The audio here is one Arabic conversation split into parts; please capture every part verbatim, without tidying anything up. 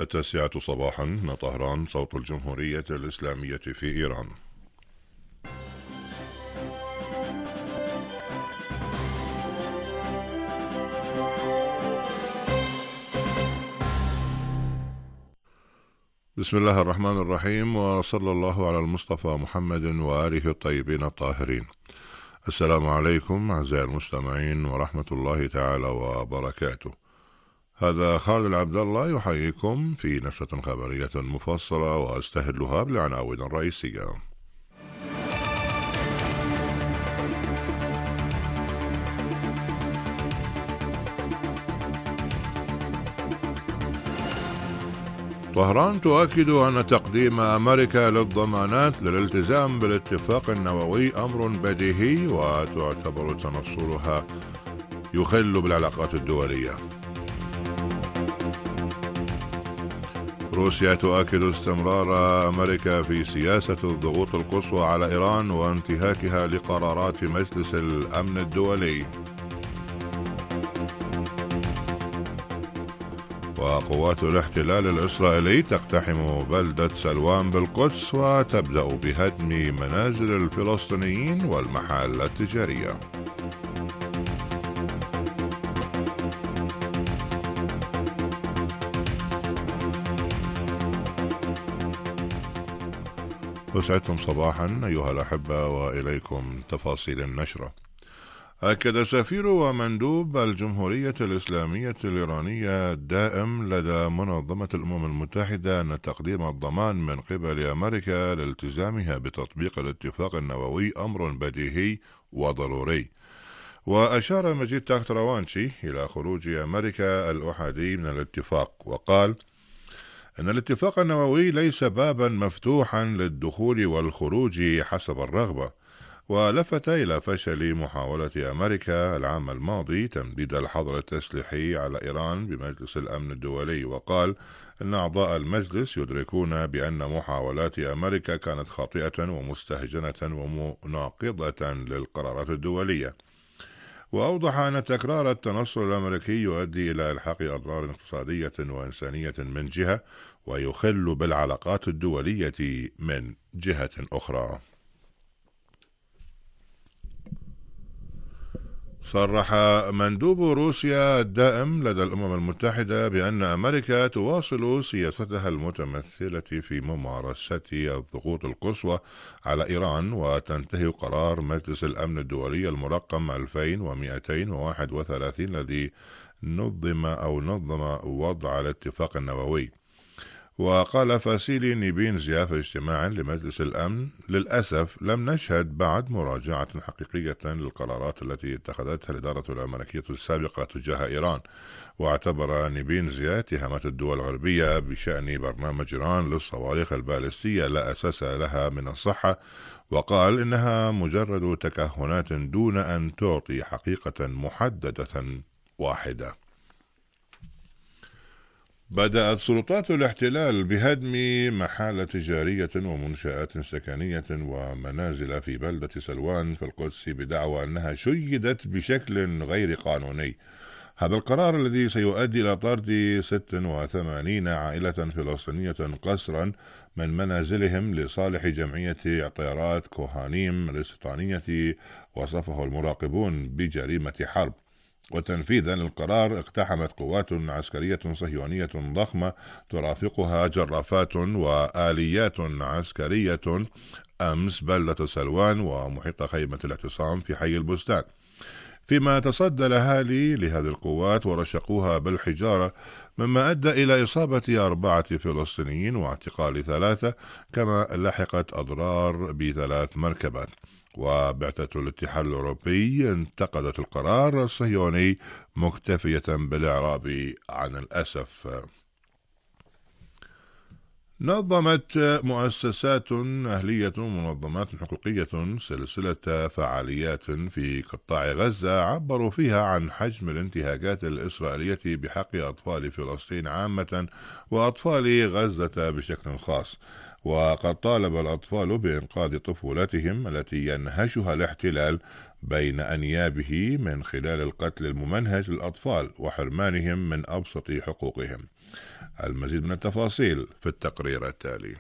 التاسعة صباحا من طهران، صوت الجمهورية الإسلامية في إيران. بسم الله الرحمن الرحيم، وصلى الله على المصطفى محمد وآله الطيبين الطاهرين. السلام عليكم أعزائي المستمعين ورحمة الله تعالى وبركاته. هذا خالد العبد الله يحييكم في نشرة خبرية مفصلة واستهلها بالعناوين الرئيسية. طهران تؤكد أن تقديم أمريكا للضمانات للالتزام بالاتفاق النووي أمر بديهي، وتعتبر تنصلها يخل بالعلاقات الدولية. روسيا تؤكد استمرار أمريكا في سياسة الضغوط القصوى على إيران وانتهاكها لقرارات مجلس الأمن الدولي. وقوات الاحتلال الإسرائيلي تقتحم بلدة سلوان بالقدس وتبدأ بهدم منازل الفلسطينيين والمحال التجارية. وسعدتم صباحا أيها الأحبة، وإليكم تفاصيل النشرة. أكد سفير ومندوب الجمهورية الإسلامية الإيرانية الدائم لدى منظمة الأمم المتحدة أن تقديم الضمان من قبل أمريكا لالتزامها بتطبيق الاتفاق النووي أمر بديهي وضروري. وأشار مجيد تاختروانشي إلى خروج أمريكا الأحادي من الاتفاق، وقال أن الاتفاق النووي ليس بابا مفتوحا للدخول والخروج حسب الرغبة، ولفت إلى فشل محاولة أمريكا العام الماضي تمديد الحظر التسليحي على إيران بمجلس الأمن الدولي، وقال أن أعضاء المجلس يدركون بأن محاولات أمريكا كانت خاطئة ومستهجنة ومناقضة للقرارات الدولية. وأوضح أن تكرار التنصل الأمريكي يؤدي إلى إلحاق أضرار اقتصادية وإنسانية من جهة، ويخل بالعلاقات الدولية من جهة أخرى. صرح مندوب روسيا الدائم لدى الأمم المتحدة بأن أمريكا تواصل سياستها المتمثلة في ممارسة الضغوط القصوى على إيران، وتنتهي قرار مجلس الأمن الدولي المرقم ألفين ومئتين وواحد وثلاثين الذي نظم أو نظم وضع الاتفاق النووي. وقال فاسيلي نيبينزيا في اجتماع لمجلس الأمن: للأسف لم نشهد بعد مراجعة حقيقية للقرارات التي اتخذتها الإدارة الأمريكية السابقة تجاه إيران. واعتبر نيبينزيا اتهامات الدول الغربية بشأن برنامج إيران للصواريخ البالستية لا أساس لها من الصحة، وقال إنها مجرد تكهنات دون أن تعطي حقيقة محددة واحدة. بدأت سلطات الاحتلال بهدم محال تجارية ومنشآت سكنية ومنازل في بلدة سلوان في القدس بدعوى أنها شيدت بشكل غير قانوني. هذا القرار الذي سيؤدي إلى طرد ستة وثمانين عائلة فلسطينية قسرا من منازلهم لصالح جمعية طيارات كوهانيم الاستيطانية وصفه المراقبون بجريمة حرب. وتنفيذا للقرار اقتحمت قوات عسكرية صهيونية ضخمة ترافقها جرافات وآليات عسكرية أمس بلدة سلوان ومحيط خيمة الاعتصام في حي البستان، فيما تصدى الأهالي لهذه القوات ورشقوها بالحجارة، مما أدى إلى إصابة أربعة فلسطينيين واعتقال ثلاثة، كما لحقت أضرار بثلاث مركبات. وبعثة الاتحاد الأوروبي انتقدت القرار الصهيوني مكتفية بالإعراب عن الأسف. نظمت مؤسسات أهلية ومنظمات حقوقية سلسلة فعاليات في قطاع غزة عبروا فيها عن حجم الانتهاكات الإسرائيلية بحق أطفال فلسطين عامة وأطفال غزة بشكل خاص. وقد طالب الأطفال بإنقاذ طفولتهم التي ينهشها الاحتلال بين أنيابه من خلال القتل الممنهج للأطفال وحرمانهم من أبسط حقوقهم. المزيد من التفاصيل في التقرير التالي.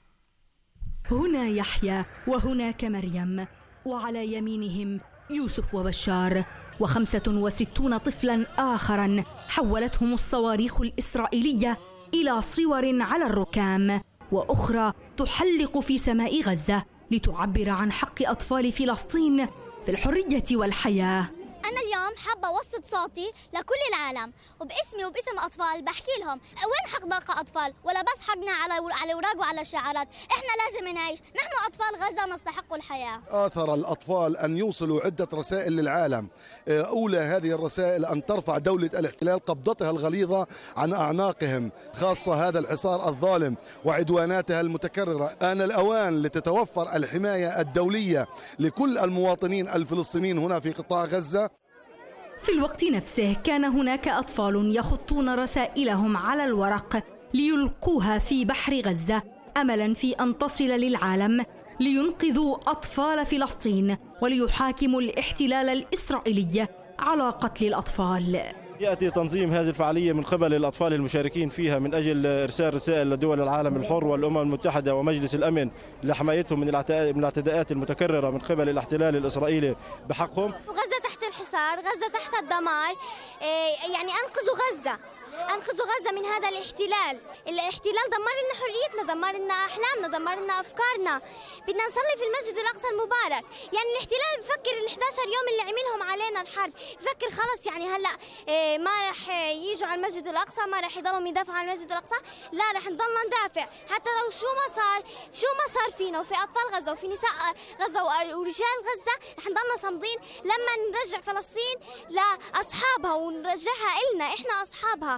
هنا يحيى وهناك مريم، وعلى يمينهم يوسف وبشار وخمسة وستون طفلا آخرا حولتهم الصواريخ الإسرائيلية إلى صور على الركام، وأخرى تحلق في سماء غزة لتعبر عن حق أطفال فلسطين في الحرية والحياة. أنا اليوم حابة أوصل صوتي لكل العالم، وباسمي وباسم أطفال بحكي لهم وين حق باقي أطفال؟ ولا بس حقنا على على أوراق وعلى شعارات. إحنا لازم نعيش، نحن أطفال غزة نستحق الحياة. آثر الأطفال أن يوصلوا عدة رسائل للعالم. أولى هذه الرسائل أن ترفع دولة الاحتلال قبضتها الغليظة عن أعناقهم، خاصة هذا الحصار الظالم وعدواناتها المتكررة. آن الأوان لتتوفر الحماية الدولية لكل المواطنين الفلسطينيين هنا في قطاع غزة. في الوقت نفسه كان هناك أطفال يخطون رسائلهم على الورق ليلقوها في بحر غزة أملا في أن تصل للعالم لينقذوا أطفال فلسطين وليحاكموا الاحتلال الإسرائيلي على قتل الأطفال. يأتي تنظيم هذه الفعالية من قبل الأطفال المشاركين فيها من أجل إرسال رسائل لدول العالم الحر والأمم المتحدة ومجلس الأمن لحمايتهم من الاعتداءات المتكررة من قبل الاحتلال الإسرائيلي بحقهم. غزة تحت الحصار، غزة تحت الدمار، يعني أنقذوا غزة، أنقذوا غزة من هذا الاحتلال. الاحتلال دمر لنا حريتنا، دمر لنا أحلامنا، دمر لنا أفكارنا. بدنا نصلي في المسجد الأقصى المبارك. يعني الاحتلال بفكر ال إحدى عشر يوم اللي عملهم علينا الحرب، بفكر خلص يعني هلا ما رح يجوا على المسجد الأقصى، ما رح يضلوا يدافعوا عن المسجد الأقصى، لا رح نضلنا ندافع حتى لو شو ما صار، شو ما صار فينا وفي أطفال غزة وفي نساء غزة ورجال غزة، رح نضلنا صامدين لما نرجع فلسطين لأصحابها ونرجعها إلنا، إحنا أصحابها.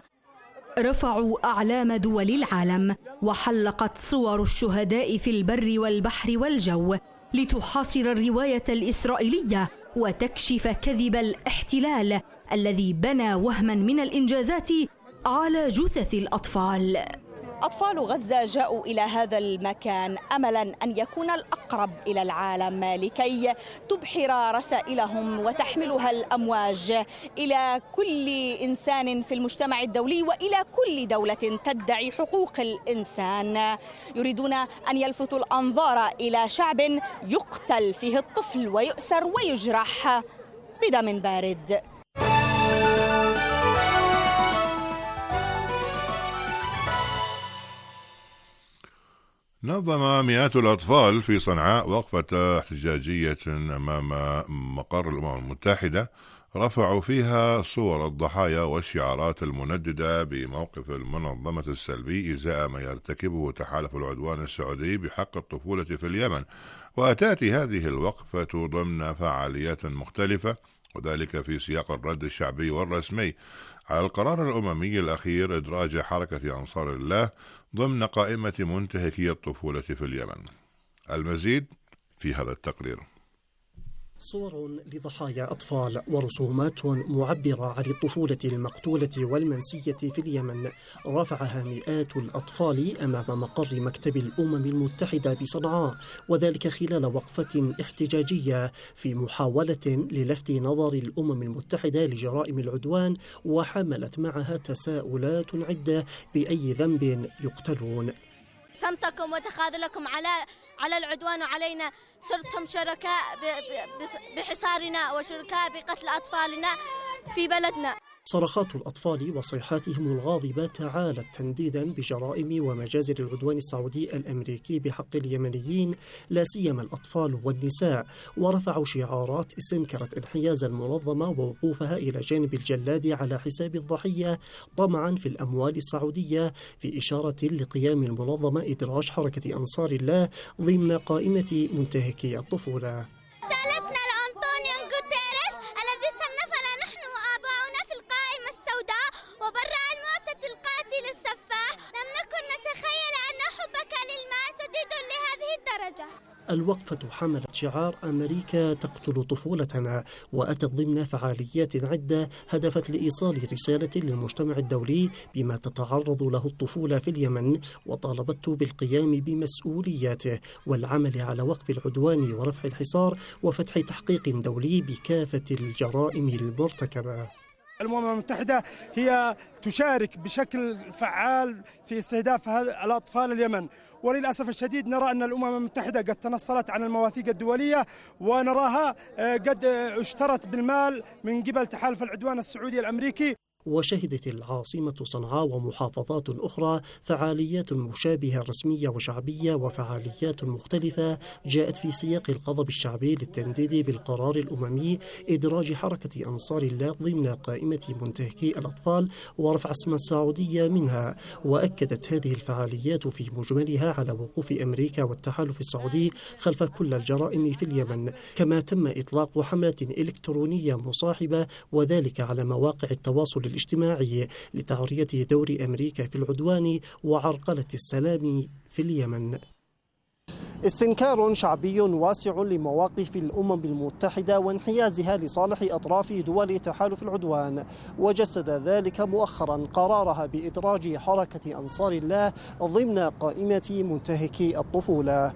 رفعوا أعلام دول العالم وحلقت صور الشهداء في البر والبحر والجو لتحاصر الرواية الإسرائيلية وتكشف كذب الاحتلال الذي بنى وهما من الإنجازات على جثث الأطفال. أطفال غزة جاءوا إلى هذا المكان أملا أن يكون الأقرب إلى العالم لكي تبحر رسائلهم وتحملها الأمواج إلى كل إنسان في المجتمع الدولي وإلى كل دولة تدعي حقوق الإنسان. يريدون أن يلفتوا الأنظار إلى شعب يقتل فيه الطفل ويؤسر ويجرح بدم بارد. نظم مئات الأطفال في صنعاء وقفة احتجاجية أمام مقر الأمم المتحدة رفعوا فيها صور الضحايا والشعارات المنددة بموقف المنظمة السلبي إزاء ما يرتكبه تحالف العدوان السعودي بحق الطفولة في اليمن. وتأتي هذه الوقفة ضمن فعاليات مختلفة، وذلك في سياق الرد الشعبي والرسمي على القرار الأممي الأخير إدراج حركة أنصار الله ضمن قائمة منتهكي الطفولة في اليمن. المزيد في هذا التقرير. صور لضحايا أطفال ورسومات معبرة عن الطفولة المقتولة والمنسية في اليمن رفعها مئات الأطفال أمام مقر مكتب الأمم المتحدة بصنعاء، وذلك خلال وقفة احتجاجية في محاولة للفت نظر الأمم المتحدة لجرائم العدوان، وحملت معها تساؤلات عدة بأي ذنب يقتلون. صمتكم وتخاذلكم على على العدوان علينا، صرتم شركاء بحصارنا وشركاء بقتل أطفالنا في بلدنا. صرخات الأطفال وصيحاتهم الغاضبة تعالت تنديدا بجرائم ومجازر العدوان السعودي الأمريكي بحق اليمنيين لا سيما الأطفال والنساء، ورفعوا شعارات استنكرت انحياز المنظمة ووقوفها إلى جانب الجلاد على حساب الضحية طمعا في الأموال السعودية، في إشارة لقيام المنظمة إدراج حركة أنصار الله ضمن قائمة منتهكي الطفولة. الوقفة حملت شعار أمريكا تقتل طفولتنا، وأتت ضمن فعاليات عدة هدفت لإيصال رسالة للمجتمع الدولي بما تتعرض له الطفولة في اليمن، وطالبت بالقيام بمسؤولياته والعمل على وقف العدوان ورفع الحصار وفتح تحقيق دولي بكافة الجرائم المرتكبة. الأمم المتحدة هي تشارك بشكل فعال في استهداف الأطفال اليمن، وللأسف الشديد نرى أن الأمم المتحدة قد تنصلت عن المواثيق الدولية، ونراها قد اشترت بالمال من قبل تحالف العدوان السعودي الأمريكي. وشهدت العاصمة صنعاء ومحافظات أخرى فعاليات مشابهة رسمية وشعبية وفعاليات مختلفة جاءت في سياق الغضب الشعبي للتنديد بالقرار الأممي إدراج حركة أنصار الله ضمن قائمة منتهكي الأطفال ورفع اسم السعودية منها. وأكدت هذه الفعاليات في مجملها على وقوف أمريكا والتحالف السعودي خلف كل الجرائم في اليمن، كما تم إطلاق حملة إلكترونية مصاحبة وذلك على مواقع التواصل الاجتماعي لتعرية دور أمريكا في العدوان وعرقلة السلام في اليمن. استنكار شعبي واسع لمواقف الأمم المتحدة وانحيازها لصالح أطراف دول تحالف العدوان، وجسد ذلك مؤخرا قرارها بإدراج حركة أنصار الله ضمن قائمة منتهكي الطفولة.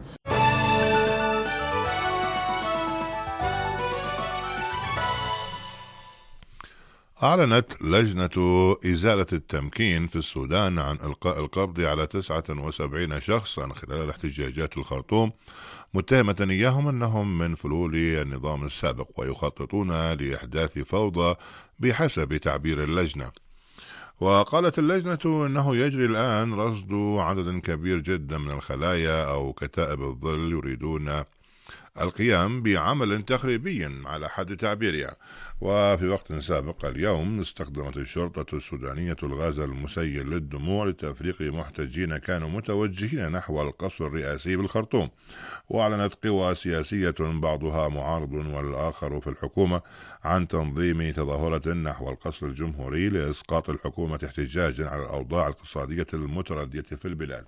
أعلنت لجنة إزالة التمكين في السودان عن إلقاء القبض على تسعة وسبعين شخصا خلال الاحتجاجات الخرطوم، متهمة إياهم أنهم من فلول النظام السابق ويخططون لإحداث فوضى بحسب تعبير اللجنة. وقالت اللجنة أنه يجري الآن رصد عدد كبير جدا من الخلايا أو كتائب الظل يريدون القيام بعمل تخريبي على حد تعبيرها. وفي وقت سابق اليوم استخدمت الشرطة السودانية الغاز المسيل للدموع لتفريق محتجين كانوا متوجهين نحو القصر الرئاسي بالخرطوم. وأعلنت قوى سياسية بعضها معارض والآخر في الحكومة عن تنظيم تظاهرة نحو القصر الجمهوري لإسقاط الحكومة احتجاجا على الأوضاع الاقتصادية المتردية في البلاد.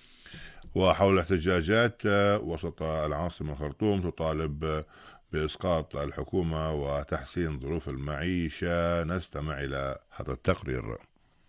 وحول الاحتجاجات وسط العاصمة الخرطوم تطالب بإسقاط الحكومة وتحسين ظروف المعيشة. نستمع إلى هذا التقرير.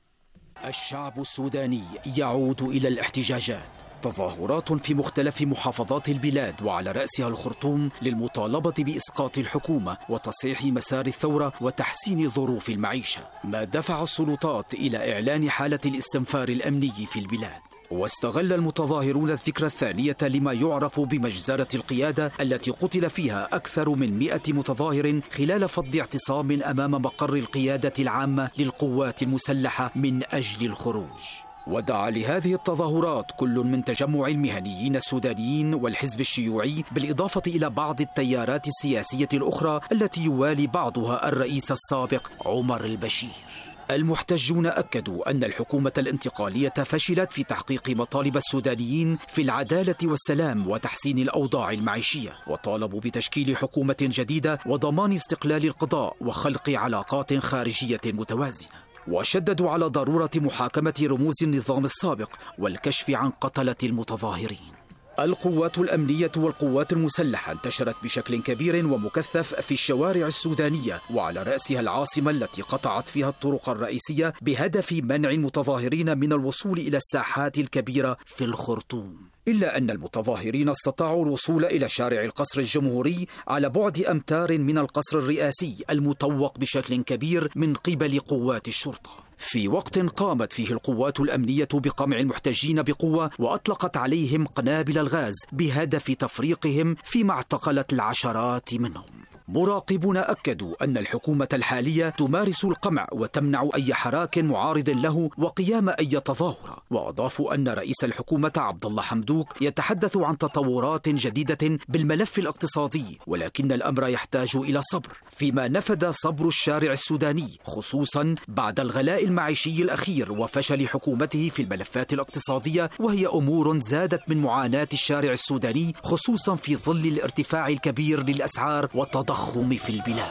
الشعب السوداني يعود إلى الاحتجاجات، تظاهرات في مختلف محافظات البلاد وعلى رأسها الخرطوم للمطالبة بإسقاط الحكومة وتصحيح مسار الثورة وتحسين ظروف المعيشة، ما دفع السلطات إلى إعلان حالة الاستنفار الأمني في البلاد. واستغل المتظاهرون الذكرى الثانية لما يعرف بمجزرة القيادة التي قتل فيها أكثر من مئة متظاهر خلال فض اعتصام أمام مقر القيادة العامة للقوات المسلحة من أجل الخروج. ودعا لهذه التظاهرات كل من تجمع المهنيين السودانيين والحزب الشيوعي بالإضافة إلى بعض التيارات السياسية الأخرى التي يوالي بعضها الرئيس السابق عمر البشير. المحتجون أكدوا أن الحكومة الانتقالية فشلت في تحقيق مطالب السودانيين في العدالة والسلام وتحسين الأوضاع المعيشية، وطالبوا بتشكيل حكومة جديدة وضمان استقلال القضاء وخلق علاقات خارجية متوازنة. وشددوا على ضرورة محاكمة رموز النظام السابق والكشف عن قتلة المتظاهرين. القوات الأمنية والقوات المسلحة انتشرت بشكل كبير ومكثف في الشوارع السودانية وعلى رأسها العاصمة التي قطعت فيها الطرق الرئيسية بهدف منع المتظاهرين من الوصول إلى الساحات الكبيرة في الخرطوم. إلا أن المتظاهرين استطاعوا الوصول إلى شارع القصر الجمهوري على بعد أمتار من القصر الرئاسي المطوق بشكل كبير من قبل قوات الشرطة، في وقت قامت فيه القوات الأمنية بقمع المحتجين بقوة وأطلقت عليهم قنابل الغاز بهدف تفريقهم، فيما اعتقلت العشرات منهم. مراقبون أكدوا أن الحكومة الحالية تمارس القمع وتمنع أي حراك معارض له وقيام أي تظاهرة. وأضافوا أن رئيس الحكومة عبد الله حمدوك يتحدث عن تطورات جديدة بالملف الاقتصادي، ولكن الأمر يحتاج إلى صبر، فيما نفد صبر الشارع السوداني خصوصا بعد الغلاء المعيشي الأخير وفشل حكومته في الملفات الاقتصادية، وهي أمور زادت من معاناة الشارع السوداني خصوصا في ظل الارتفاع الكبير للأسعار والتضخم في البلاد.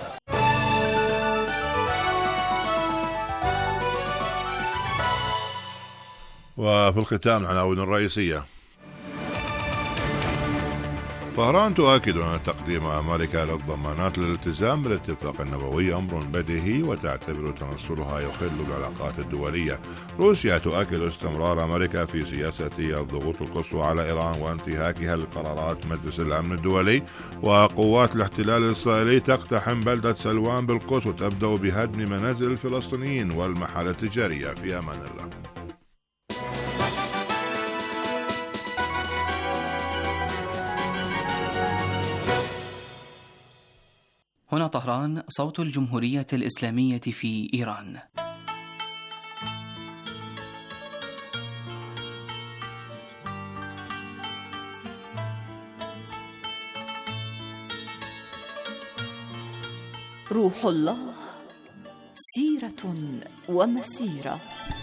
وفي الختام العناوين الرئيسية. طهران تؤكد أن تقديم أمريكا للضمانات للالتزام بالاتفاق النووي أمر بديهي وتعتبر تنصلها يخل بالعلاقات الدولية. روسيا تؤكد استمرار أمريكا في سياسة الضغوط القصوى على إيران وانتهاكها لقرارات مجلس الأمن الدولي. وقوات الاحتلال الإسرائيلي تقتحم بلدة سلوان بالقدس وتبدأ بهدم منازل الفلسطينيين والمحال التجارية. في أمان الله. هنا طهران، صوت الجمهورية الإسلامية في إيران. روح الله سيرة ومسيرة.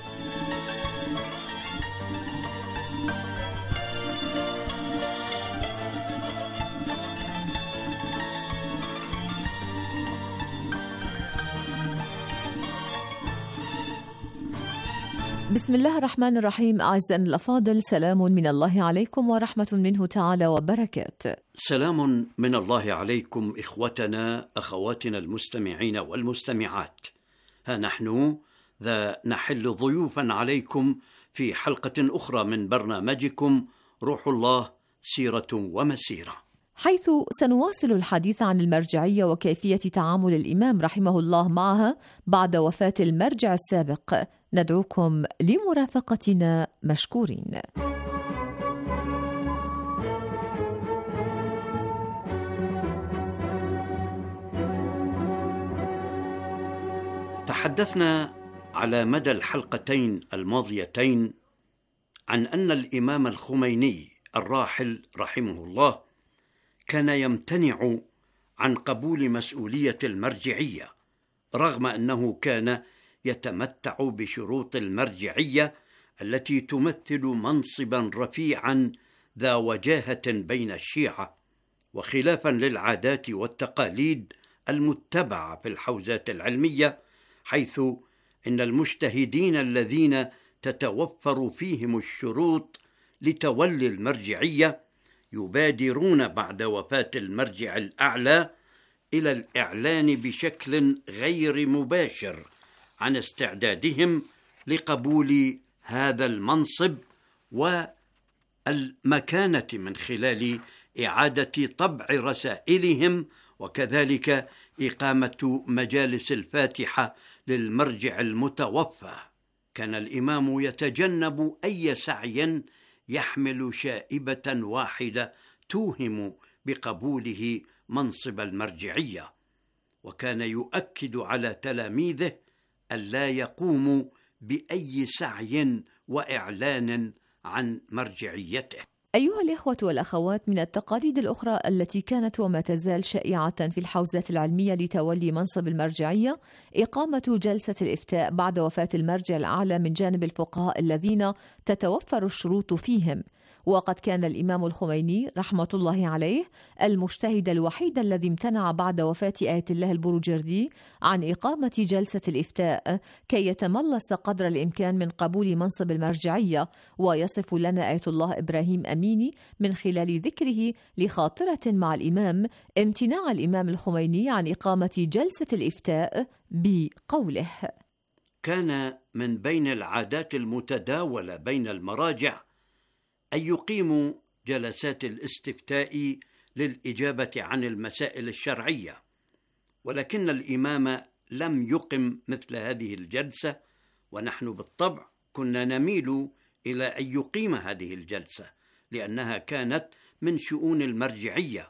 بسم الله الرحمن الرحيم. أعزائنا الأفاضل، سلام من الله عليكم ورحمة منه تعالى وبركاته. سلام من الله عليكم إخوتنا أخواتنا المستمعين والمستمعات. ها نحن ذا نحل ضيوفا عليكم في حلقة أخرى من برنامجكم روح الله سيرة ومسيرة، حيث سنواصل الحديث عن المرجعية وكيفية تعامل الإمام رحمه الله معها بعد وفاة المرجع السابق. ندعوكم لمرافقتنا مشكورين. تحدثنا على مدى الحلقتين الماضيتين عن أن الإمام الخميني الراحل رحمه الله كان يمتنع عن قبول مسؤولية المرجعية، رغم أنه كان يتمتع بشروط المرجعية التي تمثل منصبا رفيعا ذا وجاهة بين الشيعة، وخلافا للعادات والتقاليد المتبعة في الحوزات العلمية، حيث إن المجتهدين الذين تتوفر فيهم الشروط لتولي المرجعية يبادرون بعد وفاة المرجع الأعلى إلى الإعلان بشكل غير مباشر عن استعدادهم لقبول هذا المنصب والمكانة من خلال إعادة طبع رسائلهم، وكذلك إقامة مجالس الفاتحة للمرجع المتوفى. كان الإمام يتجنب أي سعي يحمل شائبة واحدة توهم بقبوله منصب المرجعية، وكان يؤكد على تلاميذه ألا يقوموا بأي سعي وإعلان عن مرجعيته. أيها الإخوة والأخوات، من التقاليد الأخرى التي كانت وما تزال شائعة في الحوزات العلمية لتولي منصب المرجعية إقامة جلسة الإفتاء بعد وفاة المرجع الأعلى من جانب الفقهاء الذين تتوفر الشروط فيهم. وقد كان الإمام الخميني رحمة الله عليه المجتهد الوحيد الذي امتنع بعد وفاة آية الله البروجردي عن إقامة جلسة الإفتاء كي يتملص قدر الإمكان من قبول منصب المرجعية. ويصف لنا آية الله إبراهيم أميني من خلال ذكره لخاطرة مع الإمام امتناع الإمام الخميني عن إقامة جلسة الإفتاء بقوله: كان من بين العادات المتداولة بين المراجع أن يقيموا جلسات الاستفتاء للإجابة عن المسائل الشرعية، ولكن الإمام لم يقم مثل هذه الجلسة، ونحن بالطبع كنا نميل إلى أن يقيم هذه الجلسة لأنها كانت من شؤون المرجعية،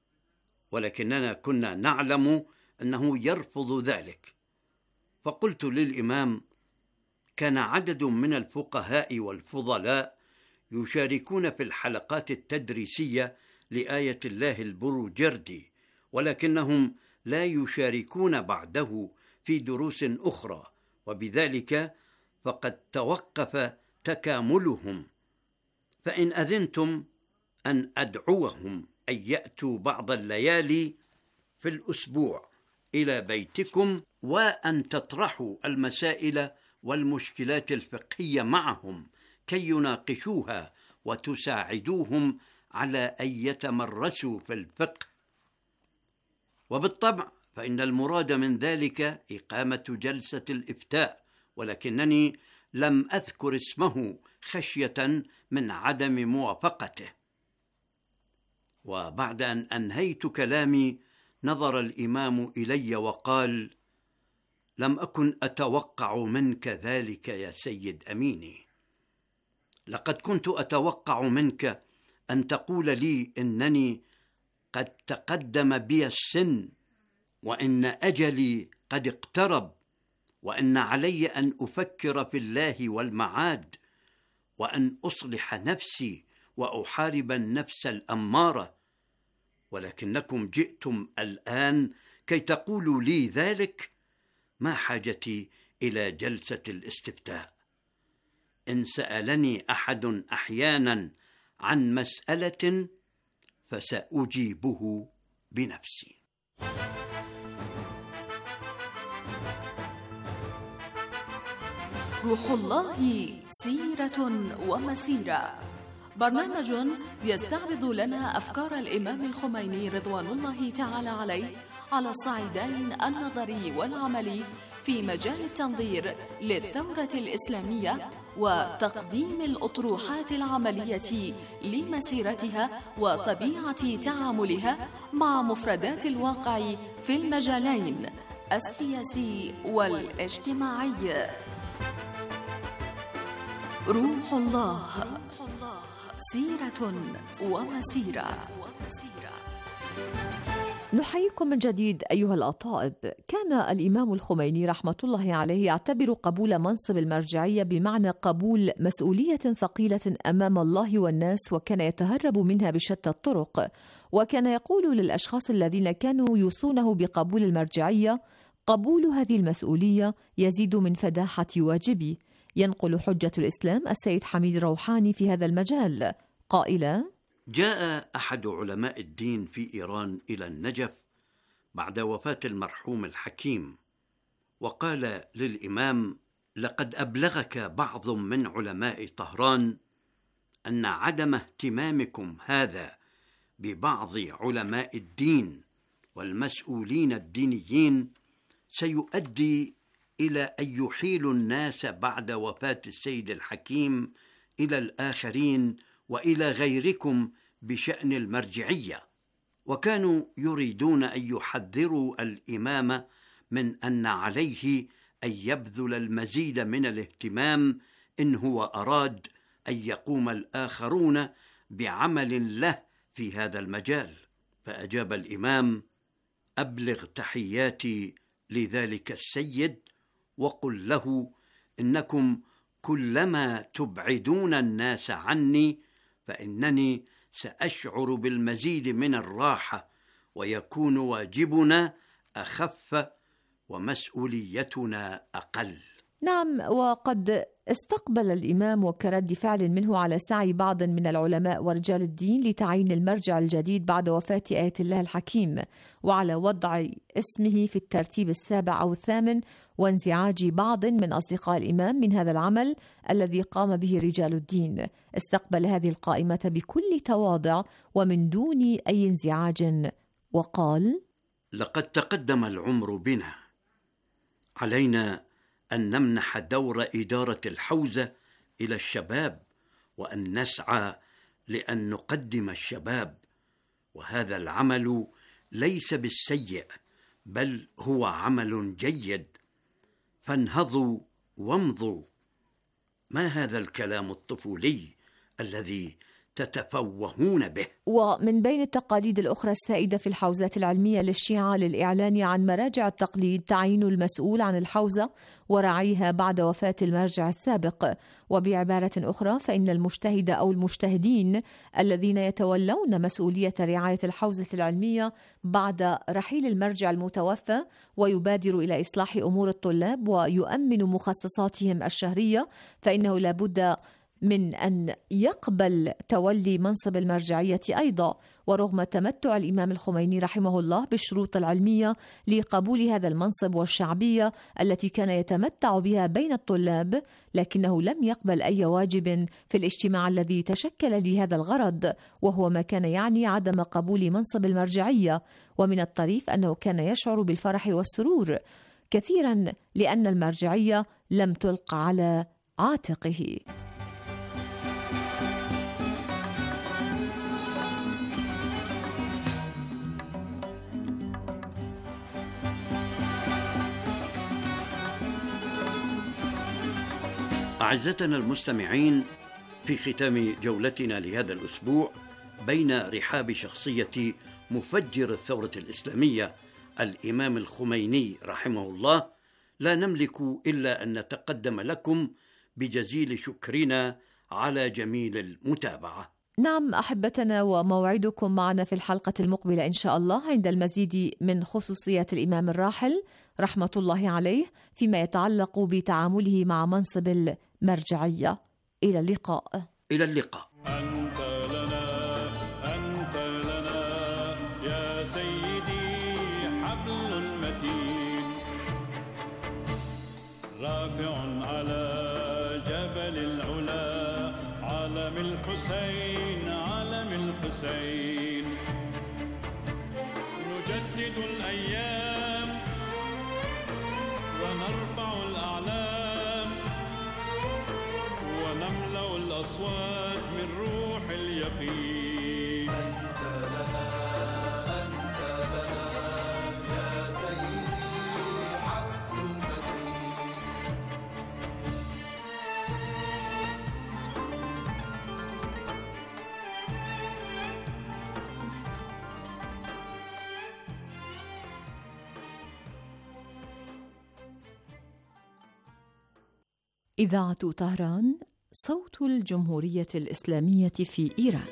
ولكننا كنا نعلم أنه يرفض ذلك. فقلت للإمام: كان عدد من الفقهاء والفضلاء يشاركون في الحلقات التدريسية لآية الله البروجردي، ولكنهم لا يشاركون بعده في دروس أخرى، وبذلك فقد توقف تكاملهم، فإن أذنتم أن أدعوهم أن يأتوا بعض الليالي في الأسبوع إلى بيتكم وأن تطرحوا المسائل والمشكلات الفقهية معهم كي يناقشوها وتساعدوهم على أن يتمرسوا في الفقه. وبالطبع فإن المراد من ذلك إقامة جلسة الإفتاء، ولكنني لم أذكر اسمه خشية من عدم موافقته. وبعد أن أنهيت كلامي نظر الإمام إلي وقال: لم أكن أتوقع منك ذلك يا سيد أميني، لقد كنت أتوقع منك أن تقول لي إنني قد تقدم بي السن، وإن أجلي قد اقترب، وأن علي أن أفكر في الله والمعاد، وأن أصلح نفسي وأحارب النفس الأمارة، ولكنكم جئتم الآن كي تقولوا لي ذلك. ما حاجتي إلى جلسة الاستفتاء؟ إن سألني أحد أحيانا عن مسألة فسأجيبه بنفسي. روح الله سيرة ومسيرة، برنامج يستعرض لنا أفكار الإمام الخميني رضوان الله تعالى عليه على الصعيدين النظري والعملي في مجال التنظير للثورة الإسلامية، وتقديم الأطروحات العملية لمسيرتها وطبيعة تعاملها مع مفردات الواقع في المجالين السياسي والاجتماعي. روح الله سيرة ومسيرة. نحييكم من جديد أيها الأطائب. كان الإمام الخميني رحمة الله عليه يعتبر قبول منصب المرجعية بمعنى قبول مسؤولية ثقيلة أمام الله والناس، وكان يتهرب منها بشتى الطرق، وكان يقول للأشخاص الذين كانوا يوصونه بقبول المرجعية: قبول هذه المسؤولية يزيد من فداحة واجبي. ينقل حجة الإسلام السيد حميد روحاني في هذا المجال قائلا: جاء أحد علماء الدين في إيران إلى النجف بعد وفاة المرحوم الحكيم، وقال للإمام: لقد أبلغك بعض من علماء طهران أن عدم اهتمامكم هذا ببعض علماء الدين والمسؤولين الدينيين سيؤدي إلى أن يحيل الناس بعد وفاة السيد الحكيم إلى الآخرين وإلى غيركم بشأن المرجعية، وكانوا يريدون أن يحذروا الإمام من أن عليه أن يبذل المزيد من الاهتمام إن هو أراد أن يقوم الآخرون بعمل له في هذا المجال. فأجاب الإمام: أبلغ تحياتي لذلك السيد وقل له إنكم كلما تبعدون الناس عني فإنني سأشعر بالمزيد من الراحة، ويكون واجبنا أخف ومسؤوليتنا أقل. نعم، وقد استقبل الإمام وكرد فعل منه على سعي بعض من العلماء ورجال الدين لتعيين المرجع الجديد بعد وفاة آية الله الحكيم، وعلى وضع اسمه في الترتيب السابع أو الثامن، وانزعاج بعض من أصدقاء الإمام من هذا العمل الذي قام به رجال الدين. استقبل هذه القائمة بكل تواضع ومن دون أي انزعاج، وقال: لقد تقدم العمر بنا، علينا أن نمنح دور إدارة الحوزة إلى الشباب، وأن نسعى لأن نقدم الشباب، وهذا العمل ليس بالسيء بل هو عمل جيد، فانهضوا وامضوا. ما هذا الكلام الطفولي الذي تتفوهون به؟ ومن بين التقاليد الأخرى السائدة في الحوزات العلمية للشيعة للإعلان عن مراجع التقليد تعيين المسؤول عن الحوزة ورعيها بعد وفاة المرجع السابق، وبعبارة أخرى فإن المجتهد أو المجتهدين الذين يتولون مسؤولية رعاية الحوزة العلمية بعد رحيل المرجع المتوفى ويبادر إلى إصلاح أمور الطلاب ويؤمن مخصصاتهم الشهرية، فإنه لابد من أن يقبل تولي منصب المرجعية أيضا، ورغم تمتع الإمام الخميني رحمه الله بالشروط العلمية لقبول هذا المنصب والشعبية التي كان يتمتع بها بين الطلاب، لكنه لم يقبل أي واجب في الاجتماع الذي تشكل لهذا الغرض، وهو ما كان يعني عدم قبول منصب المرجعية. ومن الطريف أنه كان يشعر بالفرح والسرور كثيرا لأن المرجعية لم تلقى على عاتقه. أعزتنا المستمعين، في ختام جولتنا لهذا الأسبوع بين رحاب شخصية مفجر الثورة الإسلامية الإمام الخميني رحمه الله، لا نملك إلا أن نتقدم لكم بجزيل شكرنا على جميل المتابعة. نعم أحبتنا، وموعدكم معنا في الحلقة المقبلة إن شاء الله عند المزيد من خصوصيات الإمام الراحل رحمة الله عليه فيما يتعلق بتعامله مع منصب المرجعية. إلى اللقاء. إلى اللقاء. أنت لنا أنت لنا يا سيدي حبل متين رافع على جبل العلا علم الحسين علم الحسين. نجدد الأيام ونرفع الأعلام ونملأ الأصوات من روح اليقين. أنت لنا أنت لنا يا سيدي حبل متين. إذاعة طهران، صوت الجمهورية الإسلامية في إيران.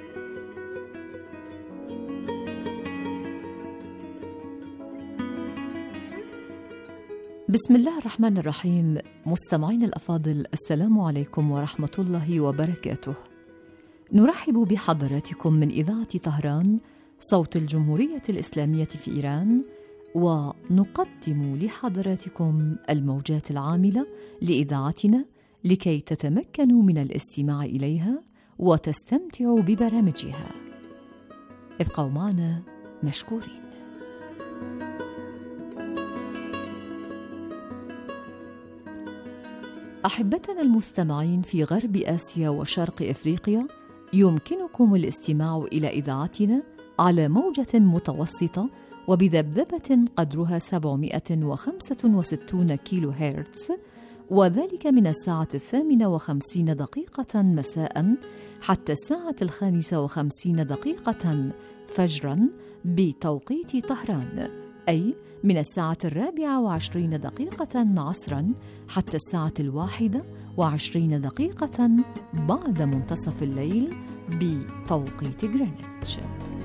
بسم الله الرحمن الرحيم. مستمعين الأفاضل، السلام عليكم ورحمة الله وبركاته. نرحب بحضراتكم من إذاعة طهران، صوت الجمهورية الإسلامية في إيران، ونقدم لحضراتكم الموجات العاملة لإذاعتنا لكي تتمكنوا من الاستماع إليها وتستمتعوا ببرامجها. ابقوا معنا مشكورين. أحبتنا المستمعين في غرب آسيا وشرق إفريقيا، يمكنكم الاستماع إلى إذاعتنا على موجة متوسطة وبذبذبة قدرها سبعمائة وخمسة وستين كيلو هرتز، وذلك من الساعة الثامنة وخمسين دقيقة مساء حتى الساعة الخامسة وخمسين دقيقة فجرا بتوقيت طهران، أي من الساعة الرابعة وعشرين دقيقة عصرا حتى الساعة الواحدة وعشرين دقيقة بعد منتصف الليل بتوقيت غرينتش.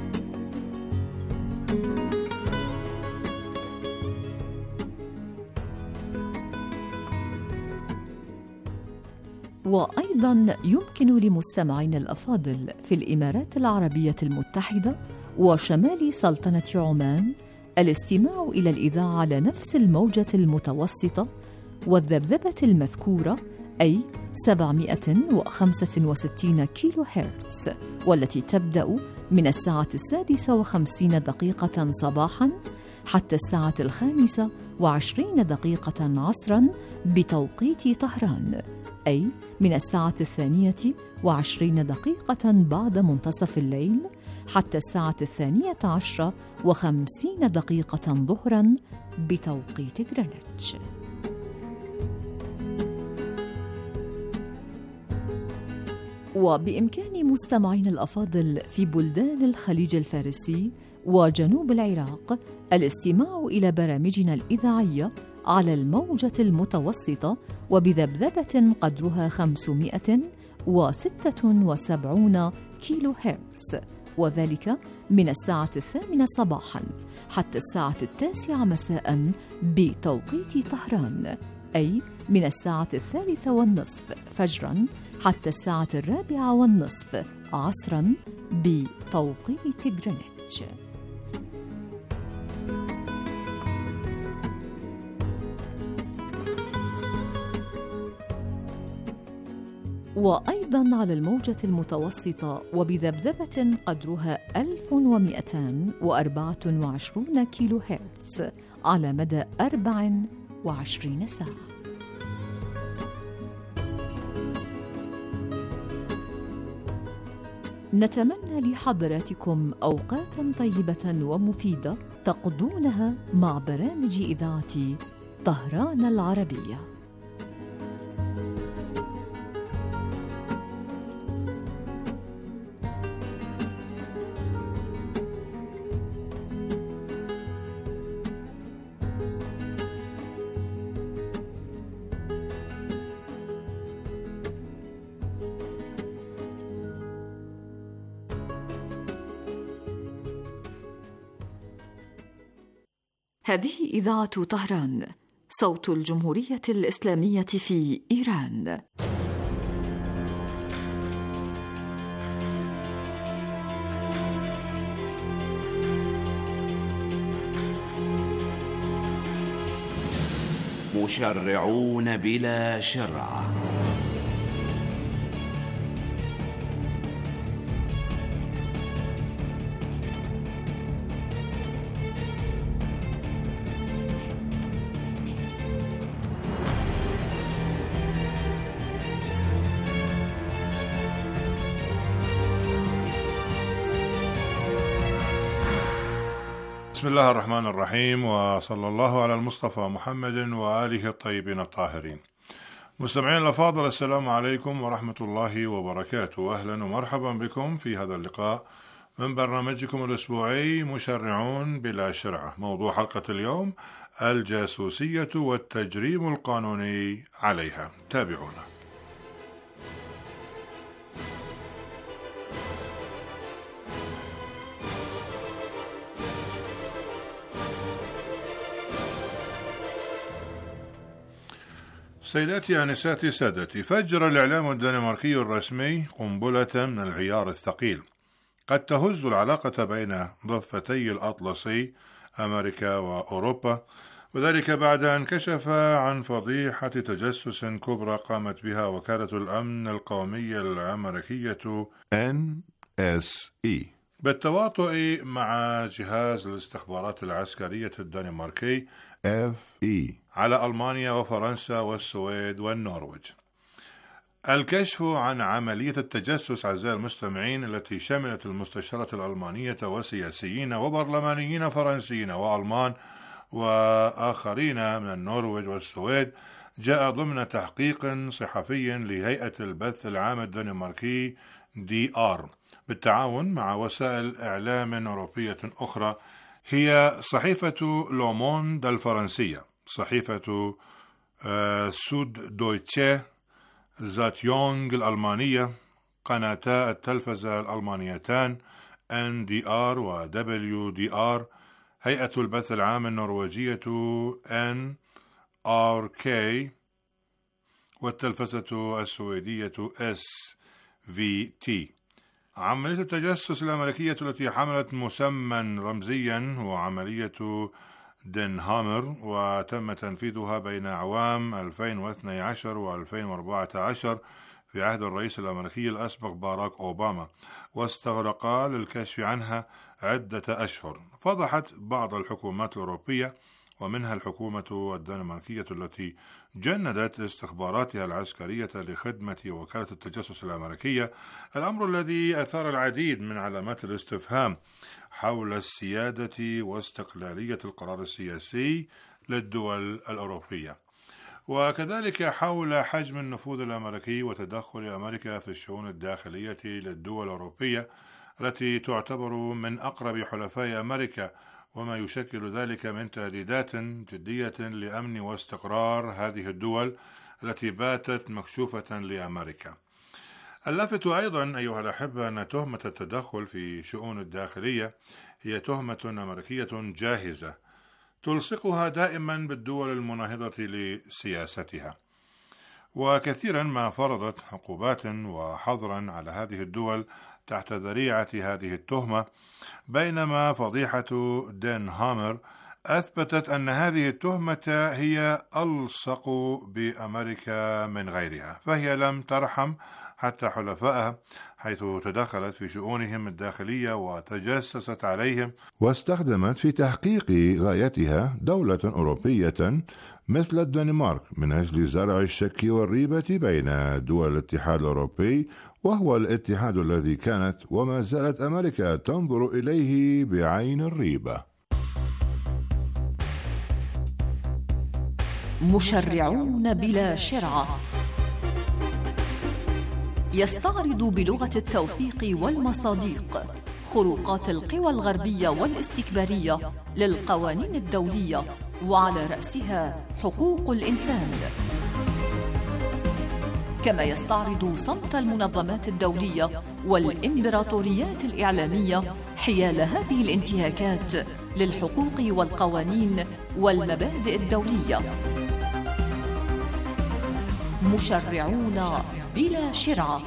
وأيضا يمكن لمستمعين الأفاضل في الإمارات العربية المتحدة وشمال سلطنة عمان الاستماع إلى الإذاعة على نفس الموجة المتوسطة والذبذبة المذكورة، أي سبعمائة وخمسة وستين كيلو هرتز، والتي تبدأ من الساعة السادسة وخمسين دقيقة صباحا حتى الساعة الخامسة وعشرين دقيقة عصرا بتوقيت طهران، أي من الساعة الثانية وعشرين دقيقة بعد منتصف الليل حتى الساعة الثانية عشرة وخمسين دقيقة ظهرا بتوقيت غرينتش. وبإمكان مستمعين الأفاضل في بلدان الخليج الفارسي وجنوب العراق الاستماع إلى برامجنا الإذاعية على الموجة المتوسطة وبذبذبة قدرها خمسمائة وستة وسبعين كيلو هرتز، وذلك من الساعة الثامنة صباحا حتى الساعة التاسعة مساء بتوقيت طهران، أي من الساعة الثالثة والنصف فجراً حتى الساعة الرابعة والنصف عصراً بتوقيت غرينتش. وأيضاً على الموجة المتوسطة وبذبذبة قدرها ألف ومئتين وأربعة وعشرين كيلو هرتز على مدى أربع وعشرين ساعة. نتمنى لحضراتكم أوقاتاً طيبة ومفيدة تقضونها مع برامج إذاعة طهران العربية. هذه إذاعة طهران، صوت الجمهورية الإسلامية في إيران. مشرعون بلا شرع. بسم الله الرحمن الرحيم، وصلى الله على المصطفى محمد وآله الطيبين الطاهرين. مستمعين الأفاضل، السلام عليكم ورحمة الله وبركاته. أهلا ومرحبا بكم في هذا اللقاء من برنامجكم الأسبوعي مشرعون بلا شرعة. موضوع حلقة اليوم الجاسوسية والتجريم القانوني عليها. تابعونا. سيداتي آنساتي سادتي، فجر الإعلام الدنماركي الرسمي قنبلة من العيار الثقيل قد تهز العلاقة بين ضفتي الأطلسي أمريكا وأوروبا، وذلك بعد أن كشف عن فضيحة تجسس كبرى قامت بها وكالة الأمن القومي الأمريكية إن إس إي بالتواطؤ مع جهاز الاستخبارات العسكرية الدنماركي إف إي على ألمانيا وفرنسا والسويد والنرويج. الكشف عن عملية التجسس أعزائي المستمعين التي شملت المستشارة الألمانية وسياسيين وبرلمانيين فرنسيين وألمان وآخرين من النرويج والسويد جاء ضمن تحقيق صحفي لهيئة البث العام الدنماركي دي آر بالتعاون مع وسائل إعلام أوروبية أخرى، هي صحيفة لوموند الفرنسية، صحيفة سود دويتشه زات يونغ الألمانية، قناتا التلفزة الألمانيتان إن دي آر و دبليو دي آر، هيئة البث العام النرويجية إن آر كي، والتلفزة السويدية إس في تي. عملية التجسس الأمريكية التي حملت مسمى رمزيا هو عملية دنهامر، وتم تنفيذها بين أعوام ألفين واثني عشر و ألفين وأربعة عشر في عهد الرئيس الأمريكي الأسبق باراك أوباما، واستغرق للكشف عنها عدة أشهر. فضحت بعض الحكومات الأوروبية ومنها الحكومة الدنماركية التي جندت استخباراتها العسكرية لخدمة وكالة التجسس الأمريكية، الأمر الذي أثار العديد من علامات الاستفهام حول السيادة واستقلالية القرار السياسي للدول الأوروبية، وكذلك حول حجم النفوذ الأمريكي وتدخل أمريكا في الشؤون الداخلية للدول الأوروبية التي تعتبر من أقرب حلفاء أمريكا، وما يشكل ذلك من تهديدات جدية لأمن واستقرار هذه الدول التي باتت مكشوفة لأمريكا. اللافت أيضا أيها الأحبة أن تهمة التدخل في شؤون الداخلية هي تهمة أمريكية جاهزة تلصقها دائما بالدول المناهضة لسياستها، وكثيرا ما فرضت عقوبات وحظرا على هذه الدول تحت ذريعة هذه التهمة، بينما فضيحة دين هامر أثبتت أن هذه التهمة هي ألصق بأمريكا من غيرها، فهي لم ترحم حتى حلفائها، حيث تدخلت في شؤونهم الداخلية وتجسست عليهم، واستخدمت في تحقيق غايتها دولة أوروبية مثل الدنمارك من أجل زرع الشك والريبة بين دول الاتحاد الأوروبي، وهو الاتحاد الذي كانت وما زالت أمريكا تنظر إليه بعين الريبة. مشرعون بلا شرعة يستعرض بلغة التوثيق والمصادق خروقات القوى الغربية والاستكبارية للقوانين الدولية، وعلى رأسها حقوق الإنسان، كما يستعرض صمت المنظمات الدولية والإمبراطوريات الإعلامية حيال هذه الانتهاكات للحقوق والقوانين والمبادئ الدولية. مشرعون بلا شرعة.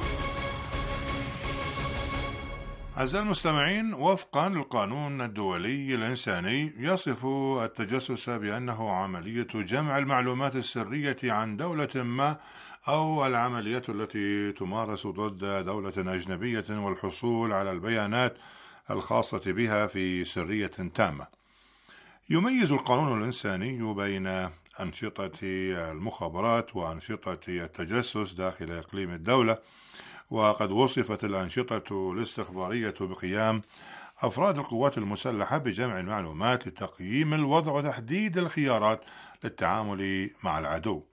أعزائي المستمعين، وفقا للقانون الدولي الإنساني يصف التجسس بأنه عملية جمع المعلومات السرية عن دولة ما أو العملية التي تمارس ضد دولة أجنبية والحصول على البيانات الخاصة بها في سرية تامة. يميز القانون الإنساني بين أنشطة المخابرات وأنشطة التجسس داخل إقليم الدولة، وقد وصفت الأنشطة الاستخبارية بقيام أفراد القوات المسلحة بجمع المعلومات لتقييم الوضع وتحديد الخيارات للتعامل مع العدو.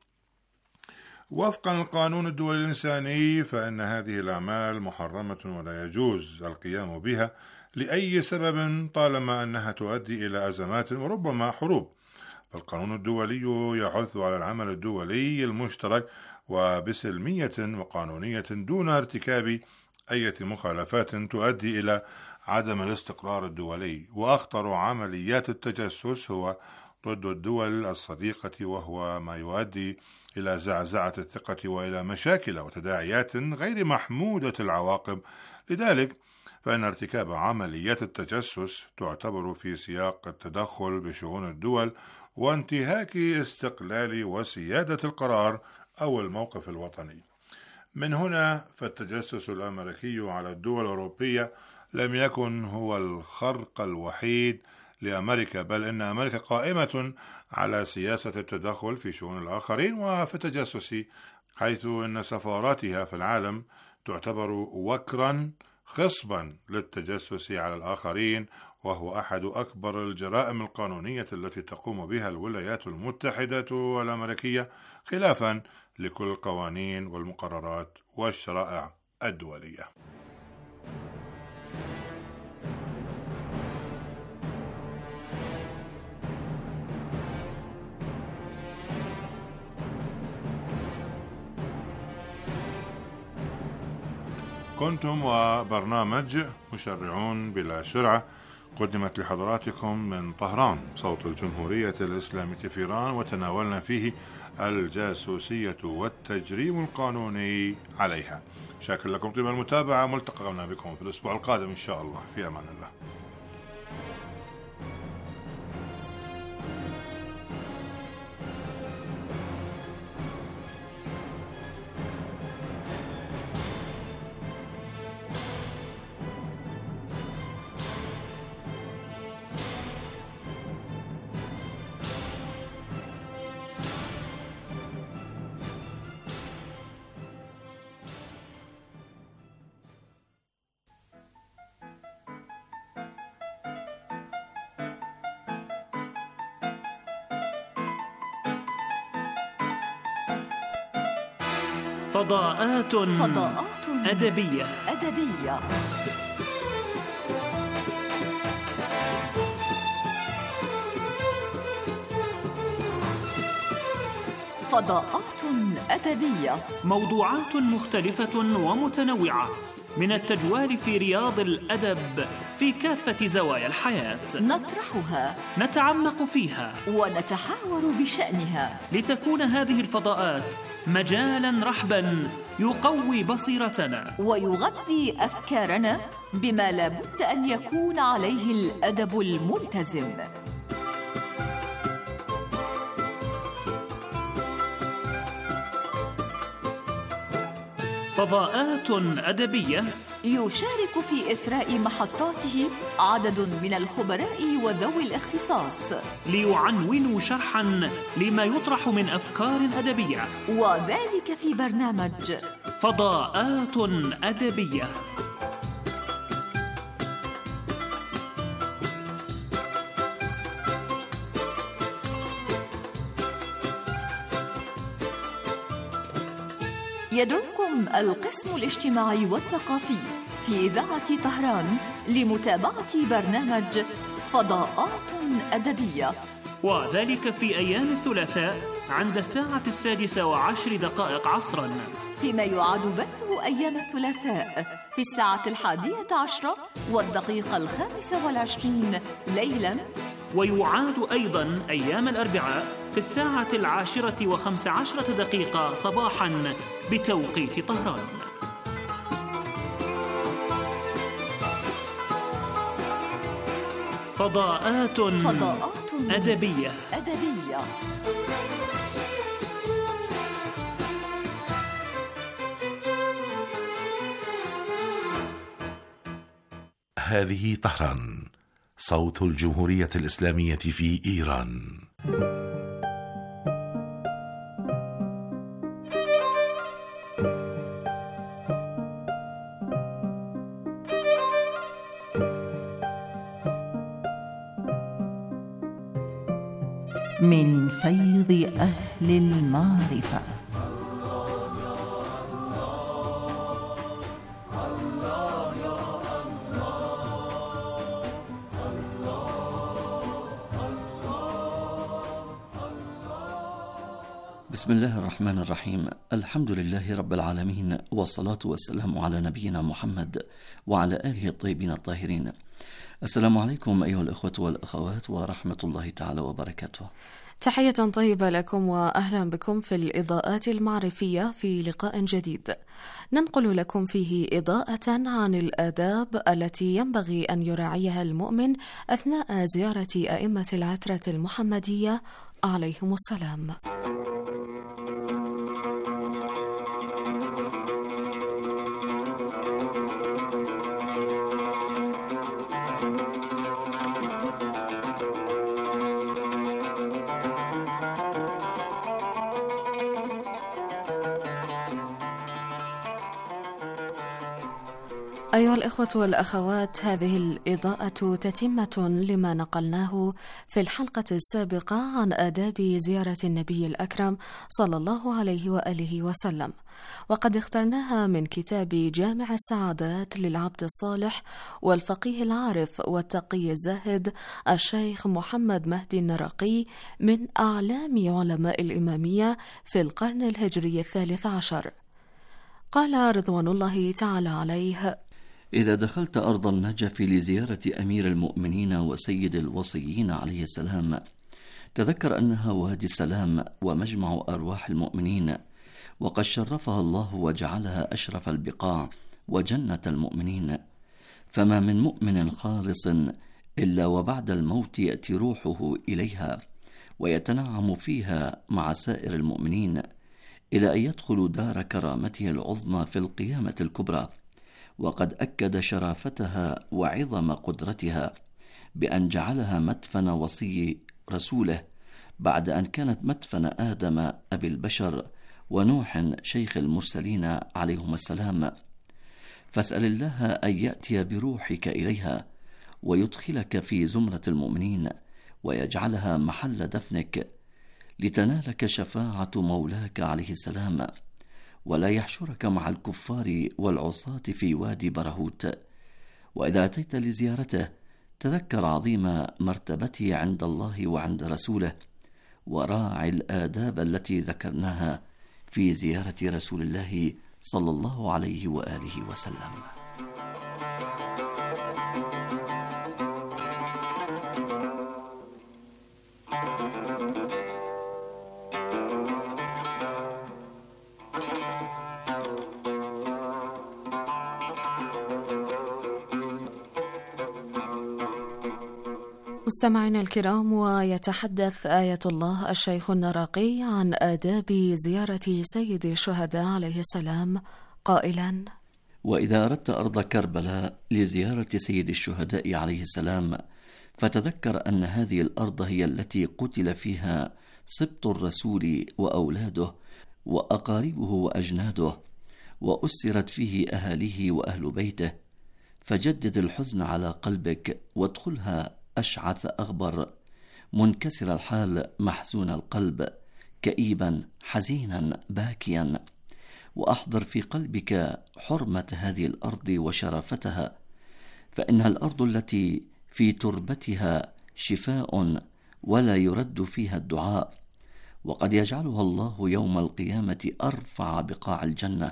وفقا للقانون الدولي الإنساني فإن هذه الأعمال محرمة ولا يجوز القيام بها لأي سبب طالما أنها تؤدي إلى أزمات وربما حروب. فالقانون الدولي يحث على العمل الدولي المشترك وبسلمية وقانونية دون ارتكاب أي مخالفات تؤدي إلى عدم الاستقرار الدولي. وأخطر عمليات التجسس هو ضد الدول الصديقة، وهو ما يؤدي إلى زعزعة الثقة وإلى مشاكل وتداعيات غير محمودة العواقب. لذلك فإن ارتكاب عمليات التجسس تعتبر في سياق التدخل بشؤون الدول وانتهاك استقلال وسيادة القرار أو الموقف الوطني. من هنا فالتجسس الأمريكي على الدول الأوروبية لم يكن هو الخرق الوحيد لأمريكا، بل إن أمريكا قائمة على سياسة التدخل في شؤون الآخرين وفي التجسس، حيث إن سفاراتها في العالم تعتبر وكرا خصبا للتجسس على الآخرين، وهو أحد أكبر الجرائم القانونية التي تقوم بها الولايات المتحدة الأمريكية، خلافا لكل القوانين والمقررات والشرائع الدولية. كنتم وبرنامج مشرعون بلا شرعة، قدمت لحضراتكم من طهران صوت الجمهورية الإسلامية في إيران، وتناولنا فيه الجاسوسية والتجريم القانوني عليها. شاكر لكم طيب المتابعة، ملتقينا بكم في الأسبوع القادم إن شاء الله، في أمان الله. فضاءات فضاءات أدبية أدبية فضاءات أدبية، موضوعات مختلفة ومتنوعة، من التجوال في رياض الأدب في كافة زوايا الحياة، نطرحها، نتعمق فيها، ونتحاور بشأنها، لتكون هذه الفضاءات مجالاً رحباً يقوي بصيرتنا ويغذي أفكارنا بما لا بد أن يكون عليه الأدب الملتزم. فضاءات أدبية يشارك في إثراء محطاته عدد من الخبراء وذوي الاختصاص ليعنونوا شرحاً لما يطرح من أفكار أدبية، وذلك في برنامج فضاءات أدبية. يدعوكم القسم الاجتماعي والثقافي في إذاعة طهران لمتابعة برنامج فضاءات أدبية، وذلك في أيام الثلاثاء عند الساعة السادسة وعشر دقائق عصرا، فيما يعاد بثه أيام الثلاثاء في الساعة الحادية عشرة والدقيقة الخامسة والعشرين ليلا، ويعاد أيضا أيام الأربعاء في الساعة العاشرة وخمس عشرة دقيقة صباحا بتوقيت طهران. فضاءات, فضاءات أدبية أدبية هذه طهران، صوت الجمهورية الإسلامية في إيران. من فيض أهل المعرفة. بسم الله الرحمن الرحيم. الحمد لله رب العالمين، والصلاة والسلام على نبينا محمد وعلى آله الطيبين الطاهرين. السلام عليكم أيها الأخوة والأخوات ورحمة الله تعالى وبركاته. تحية طيبة لكم وأهلا بكم في الإضاءات المعرفية في لقاء جديد ننقل لكم فيه إضاءة عن الآداب التي ينبغي أن يراعيها المؤمن أثناء زيارة أئمة العترة المحمدية عليهم السلام. أيها الإخوة والأخوات، هذه الإضاءة تتمة لما نقلناه في الحلقة السابقة عن آداب زيارة النبي الأكرم صلى الله عليه وآله وسلم، وقد اخترناها من كتاب جامع السعادات للعبد الصالح والفقيه العارف والتقي الزاهد الشيخ محمد مهدي النراقي من أعلام علماء الإمامية في القرن الهجري الثالث عشر. قال رضوان الله تعالى عليه: إذا دخلت أرض النجف لزيارة أمير المؤمنين وسيد الوصيين عليه السلام، تذكر أنها وادي السلام ومجمع أرواح المؤمنين، وقد شرفها الله وجعلها أشرف البقاع وجنة المؤمنين، فما من مؤمن خالص إلا وبعد الموت يأتي روحه إليها ويتنعم فيها مع سائر المؤمنين إلى أن يدخل دار كرامته العظمى في القيامة الكبرى. وقد أكد شرافتها وعظم قدرتها بأن جعلها مدفن وصي رسوله بعد أن كانت مدفن آدم أبي البشر ونوح شيخ المرسلين عليهم السلام. فاسأل الله أن يأتي بروحك إليها ويدخلك في زمرة المؤمنين ويجعلها محل دفنك لتنالك شفاعة مولاك عليه السلام، ولا يحشرك مع الكفار والعصاة في وادي برهوت. وإذا أتيت لزيارته تذكر عظيم مرتبته عند الله وعند رسوله، وراعي الآداب التي ذكرناها في زيارة رسول الله صلى الله عليه وآله وسلم. مستمعينا الكرام، ويتحدث آية الله الشيخ النراقي عن آداب زيارة سيد الشهداء عليه السلام قائلا: وإذا أردت أرض كربلاء لزيارة سيد الشهداء عليه السلام فتذكر أن هذه الأرض هي التي قتل فيها سبط الرسول وأولاده وأقاربه وأجناده، وأسرت فيه أهاليه وأهل بيته، فجدد الحزن على قلبك وادخلها أشعث أغبر، منكسر الحال محزون القلب، كئيبا حزينا باكيا، وأحضر في قلبك حرمة هذه الأرض وشرافتها، فإنها الأرض التي في تربتها شفاء ولا يرد فيها الدعاء، وقد يجعلها الله يوم القيامة أرفع بقاع الجنة،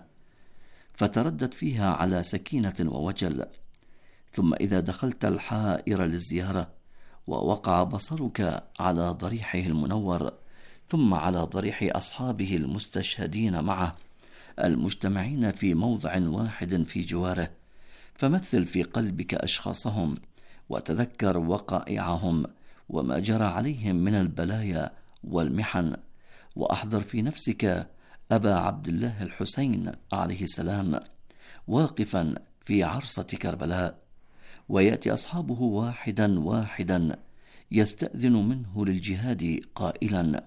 فتردد فيها على سكينة ووجل. ثم إذا دخلت الحائر للزيارة ووقع بصرك على ضريحه المنور، ثم على ضريح أصحابه المستشهدين معه المجتمعين في موضع واحد في جواره، فمثل في قلبك أشخاصهم، وتذكر وقائعهم وما جرى عليهم من البلايا والمحن، وأحضر في نفسك أبا عبد الله الحسين عليه السلام واقفا في عرصة كربلاء، ويأتي أصحابه واحدا واحدا يستأذن منه للجهاد قائلا: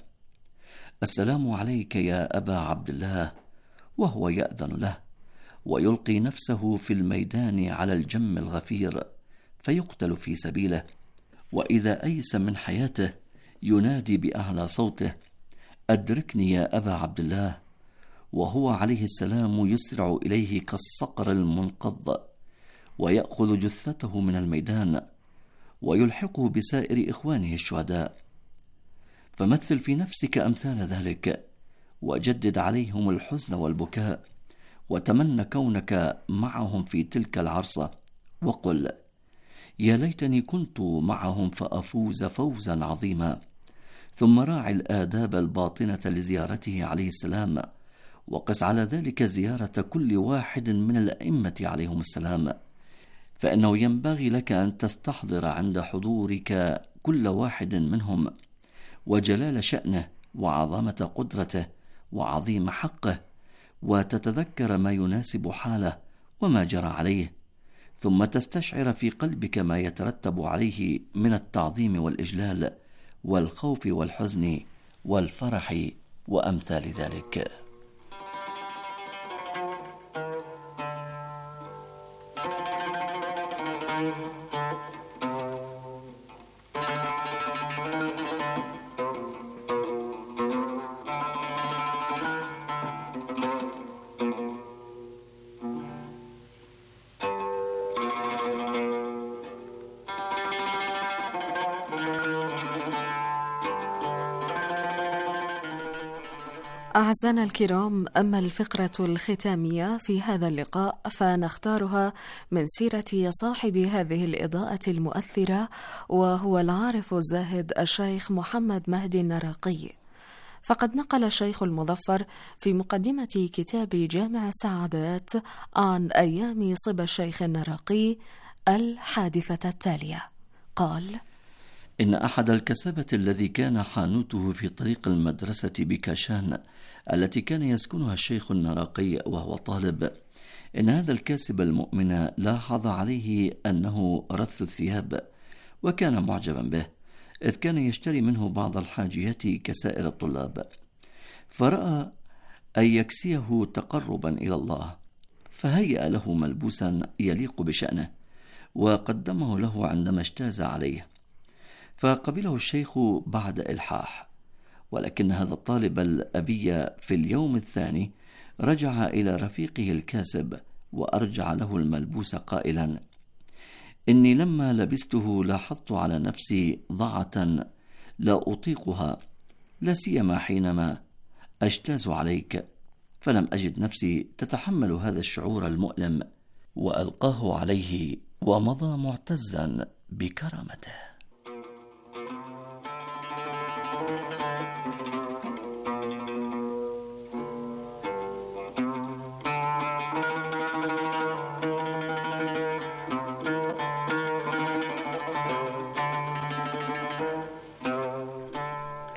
السلام عليك يا أبا عبد الله، وهو يأذن له، ويلقي نفسه في الميدان على الجم الغفير فيقتل في سبيله، وإذا أيس من حياته ينادي بأعلى صوته: أدركني يا أبا عبد الله، وهو عليه السلام يسرع إليه كالصقر المنقض، ويأخذ جثته من الميدان ويلحقه بسائر إخوانه الشهداء. فمثل في نفسك أمثال ذلك، وجدد عليهم الحزن والبكاء، وتمنى كونك معهم في تلك العرصة، وقل: يا ليتني كنت معهم فأفوز فوزا عظيما. ثم راعي الآداب الباطنة لزيارته عليه السلام، وقس على ذلك زيارة كل واحد من الأئمة عليهم السلام، فإنه ينبغي لك أن تستحضر عند حضورك كل واحد منهم وجلال شأنه وعظمة قدرته وعظيم حقه، وتتذكر ما يناسب حاله وما جرى عليه، ثم تستشعر في قلبك ما يترتب عليه من التعظيم والإجلال والخوف والحزن والفرح وأمثال ذلك. أعزائنا الكرام، أما الفقرة الختامية في هذا اللقاء فنختارها من سيرة صاحب هذه الإضاءة المؤثرة، وهو العارف الزاهد الشيخ محمد مهدي النراقي. فقد نقل الشيخ المظفر في مقدمة كتاب جامع السعادات عن أيام صبا الشيخ النراقي الحادثة التالية. قال: إن أحد الكسبة الذي كان حانوته في طريق المدرسة بكاشان التي كان يسكنها الشيخ النراقي وهو طالب، إن هذا الكاسب المؤمن لاحظ عليه أنه رث الثياب، وكان معجبا به، إذ كان يشتري منه بعض الحاجيات كسائر الطلاب، فرأى أن يكسيه تقربا إلى الله، فهيأ له ملبوسا يليق بشأنه وقدمه له عندما اجتاز عليه، فقبله الشيخ بعد إلحاح. ولكن هذا الطالب الأبي في اليوم الثاني رجع إلى رفيقه الكاسب وأرجع له الملبوس قائلا: إني لما لبسته لاحظت على نفسي ضعة لا أطيقها، لا سيما حينما أجتاز عليك، فلم أجد نفسي تتحمل هذا الشعور المؤلم، وألقاه عليه ومضى معتزا بكرامته.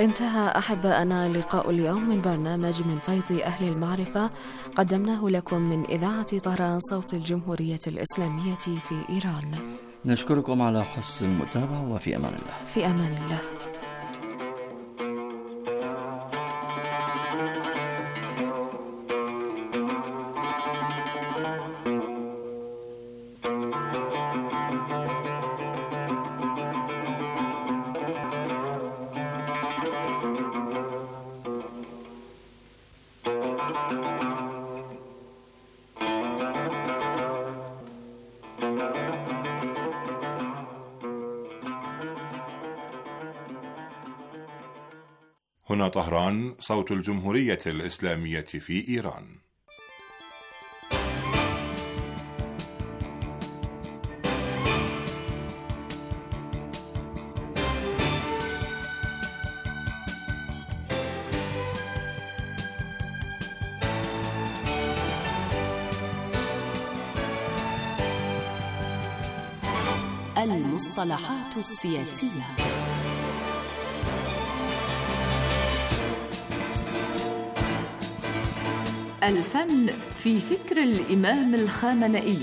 انتهى أحباءنا لقاء اليوم من برنامج من فيض أهل المعرفة، قدمناه لكم من إذاعة طهران صوت الجمهورية الإسلامية في إيران. نشكركم على حسن المتابعة، وفي أمان الله. في أمان الله. هنا طهران صوت الجمهورية الإسلامية في إيران. المصطلحات السياسية. الفن في فكر الإمام الخامنئي.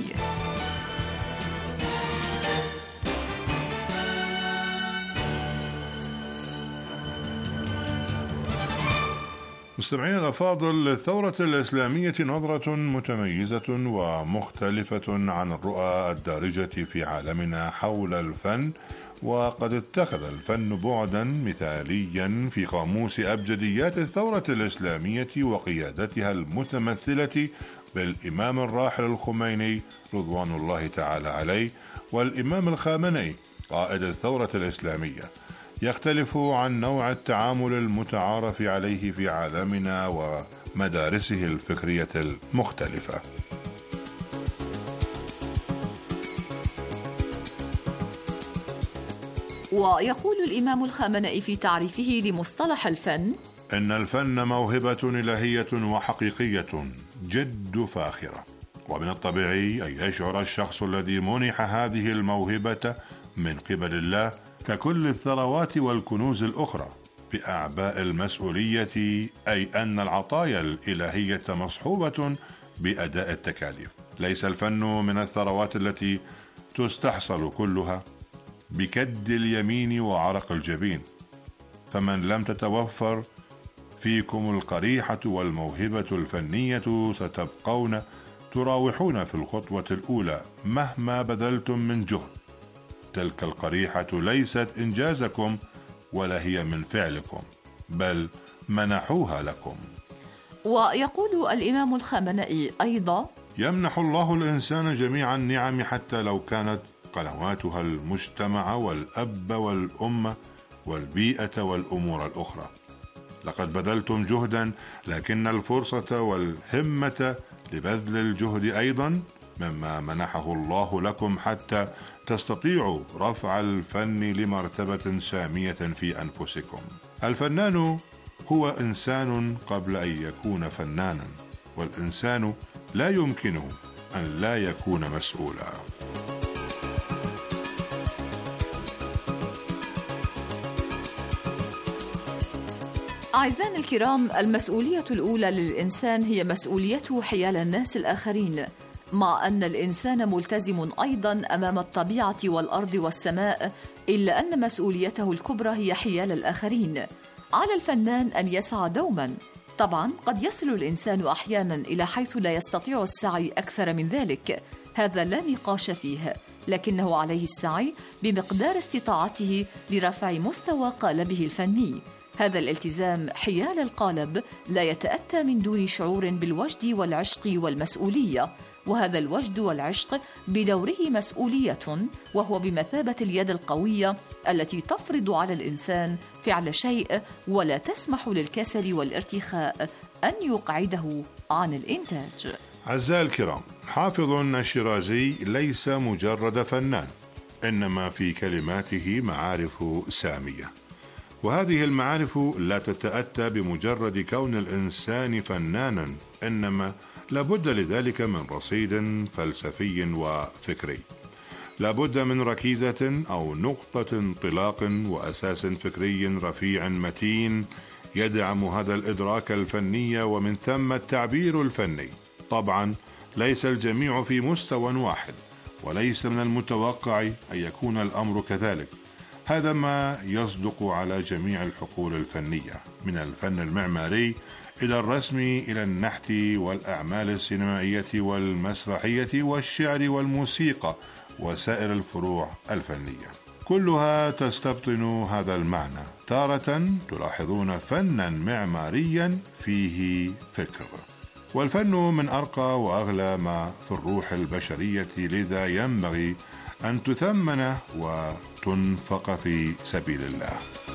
مستمعين الأفاضل، الثورة الإسلامية نظرة متميزة ومختلفة عن الرؤى الدارجة في عالمنا حول الفن، وقد اتخذ الفن بعدا مثاليا في قاموس أبجديات الثورة الإسلامية وقيادتها المتمثلة بالإمام الراحل الخميني رضوان الله تعالى عليه والإمام الخامنئي قائد الثورة الإسلامية، يختلف عن نوع التعامل المتعارف عليه في عالمنا ومدارسه الفكرية المختلفة. ويقول الإمام الخامنئي في تعريفه لمصطلح الفن: إن الفن موهبة إلهية وحقيقية جد فاخرة، ومن الطبيعي أن يشعر الشخص الذي منح هذه الموهبة من قبل الله ككل الثروات والكنوز الأخرى بأعباء المسؤولية، أي أن العطايا الإلهية مصحوبة بأداء التكاليف. ليس الفن من الثروات التي تستحصل كلها بكد اليمين وعرق الجبين، فمن لم تتوفر فيكم القريحة والموهبة الفنية ستبقون تراوحون في الخطوة الأولى مهما بذلتم من جهد. تلك القريحة ليست إنجازكم ولا هي من فعلكم، بل منحوها لكم. ويقول الإمام الخامنئي أيضا: يمنح الله الإنسان جميع النعم حتى لو كانت قنواتها المجتمع والأب والأمة والبيئة والأمور الأخرى. لقد بذلتم جهدا، لكن الفرصة والهمة لبذل الجهد أيضا مما منحه الله لكم حتى تستطيعوا رفع الفن لمرتبة سامية في أنفسكم. الفنان هو إنسان قبل أن يكون فنانا، والإنسان لا يمكنه أن لا يكون مسؤولا. أعزائنا الكرام، المسؤولية الأولى للإنسان هي مسؤوليته حيال الناس الآخرين، مع أن الإنسان ملتزم أيضا أمام الطبيعة والأرض والسماء، إلا أن مسؤوليته الكبرى هي حيال الآخرين. على الفنان أن يسعى دوما. طبعا قد يصل الإنسان أحيانا إلى حيث لا يستطيع السعي أكثر من ذلك، هذا لا نقاش فيه، لكنه عليه السعي بمقدار استطاعته لرفع مستوى قالبه الفني. هذا الالتزام حيال القالب لا يتأتى من دون شعور بالوجد والعشق والمسؤولية، وهذا الوجد والعشق بدوره مسؤولية، وهو بمثابة اليد القوية التي تفرض على الإنسان فعل شيء ولا تسمح للكسل والارتخاء أن يقعده عن الإنتاج. أعزائي الكرام، حافظ الشيرازي ليس مجرد فنان، إنما في كلماته معارف سامية، وهذه المعارف لا تتأتى بمجرد كون الإنسان فنانا، إنما لابد لذلك من رصيد فلسفي وفكري. لابد من ركيزة أو نقطة انطلاق وأساس فكري رفيع متين يدعم هذا الإدراك الفني ومن ثم التعبير الفني. طبعا ليس الجميع في مستوى واحد، وليس من المتوقع أن يكون الأمر كذلك. هذا ما يصدق على جميع الحقول الفنية، من الفن المعماري إلى الرسم إلى النحت والأعمال السينمائية والمسرحية والشعر والموسيقى وسائر الفروع الفنية، كلها تستبطن هذا المعنى. تارة تلاحظون فنا معماريا فيه فكر، والفن من أرقى وأغلى ما في الروح البشرية، لذا ينبغي أن تثمن وتنفق في سبيل الله.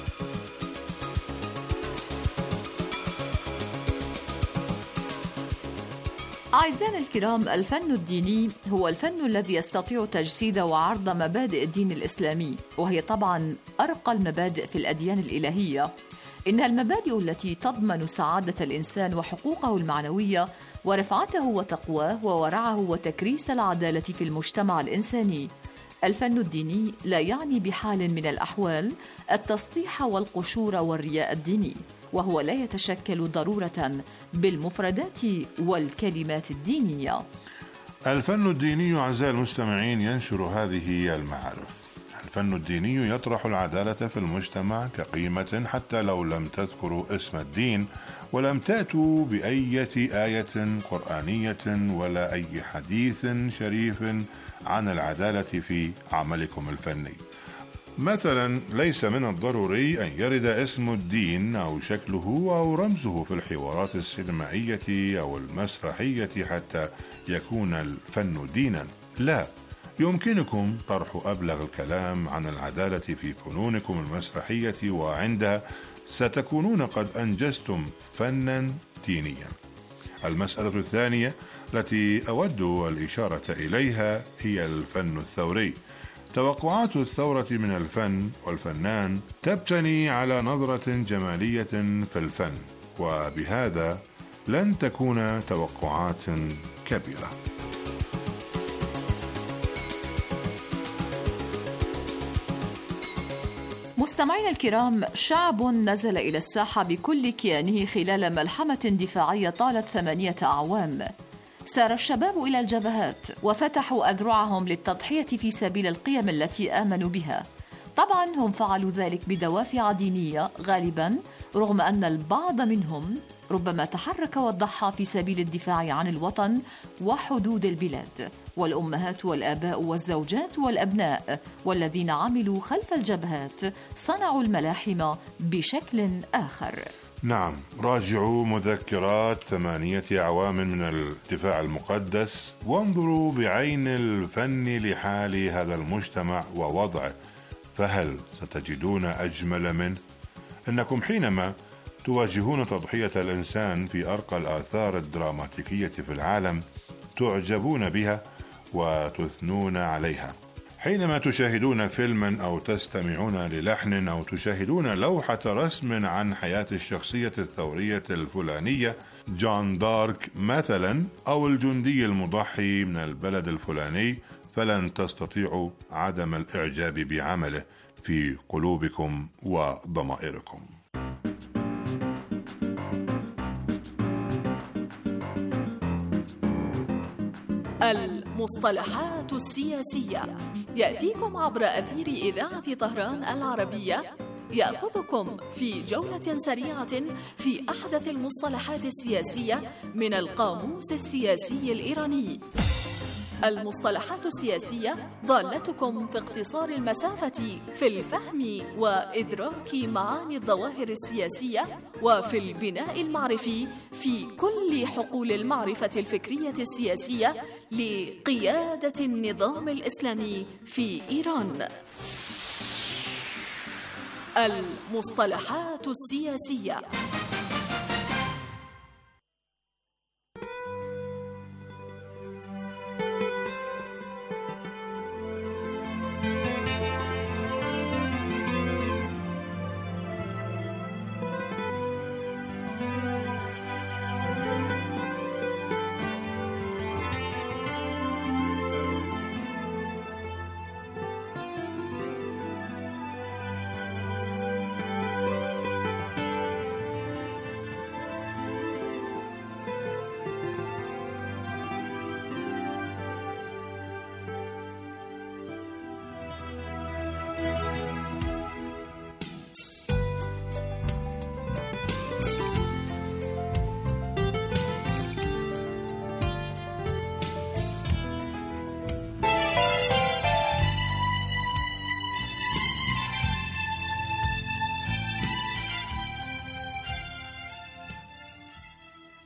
أعزائنا الكرام، الفن الديني هو الفن الذي يستطيع تجسيد وعرض مبادئ الدين الإسلامي، وهي طبعا أرقى المبادئ في الأديان الإلهية. إنها المبادئ التي تضمن سعادة الإنسان وحقوقه المعنوية ورفعته وتقواه وورعه وتكريس العدالة في المجتمع الإنساني. الفن الديني لا يعني بحال من الأحوال التسطيح والقشور والرياء الديني، وهو لا يتشكل ضرورة بالمفردات والكلمات الدينية. الفن الديني أعزائي المستمعين ينشر هذه المعارف. الفن الديني يطرح العدالة في المجتمع كقيمة، حتى لو لم تذكروا اسم الدين ولم تأتوا بأية آية قرآنية ولا أي حديث شريف عن العدالة في عملكم الفني. مثلا ليس من الضروري أن يرد اسم الدين أو شكله أو رمزه في الحوارات السينمائية أو المسرحية حتى يكون الفن دينا. لا، يمكنكم طرح أبلغ الكلام عن العدالة في فنونكم المسرحية، وعندها ستكونون قد أنجزتم فنا دينيا. المسألة الثانية التي أود الإشارة إليها هي الفن الثوري. توقعات الثورة من الفن والفنان تبتني على نظرة جمالية في الفن، وبهذا لن تكون توقعات كبيرة. مستمعينا الكرام، شعب نزل إلى الساحة بكل كيانه خلال ملحمة دفاعية طالت ثمانية أعوام. سار الشباب إلى الجبهات وفتحوا أذرعهم للتضحية في سبيل القيم التي آمنوا بها. طبعا هم فعلوا ذلك بدوافع دينية غالبا، رغم أن البعض منهم ربما تحرك وضحى في سبيل الدفاع عن الوطن وحدود البلاد. والأمهات والآباء والزوجات والأبناء والذين عملوا خلف الجبهات صنعوا الملاحم بشكل آخر. نعم، راجعوا مذكرات ثمانية أعوام من الدفاع المقدس، وانظروا بعين الفن لحال هذا المجتمع ووضعه، فهل ستجدون أجمل منه؟ إنكم حينما تواجهون تضحية الإنسان في أرقى الآثار الدراماتيكية في العالم تعجبون بها وتثنون عليها. حينما تشاهدون فيلما أو تستمعون للحن أو تشاهدون لوحة رسم عن حياة الشخصية الثورية الفلانية، جون دارك مثلا، أو الجندي المضحي من البلد الفلاني، فلن تستطيعوا عدم الإعجاب بعمله في قلوبكم وضمائركم. المصطلحات السياسية يأتيكم عبر أثير إذاعة طهران العربية، يأخذكم في جولة سريعة في أحدث المصطلحات السياسية من القاموس السياسي الإيراني. المصطلحات السياسية ضالتكم في اقتصار المسافة في الفهم وإدراك معاني الظواهر السياسية، وفي البناء المعرفي في كل حقول المعرفة الفكرية السياسية لقيادة النظام الإسلامي في إيران. المصطلحات السياسية.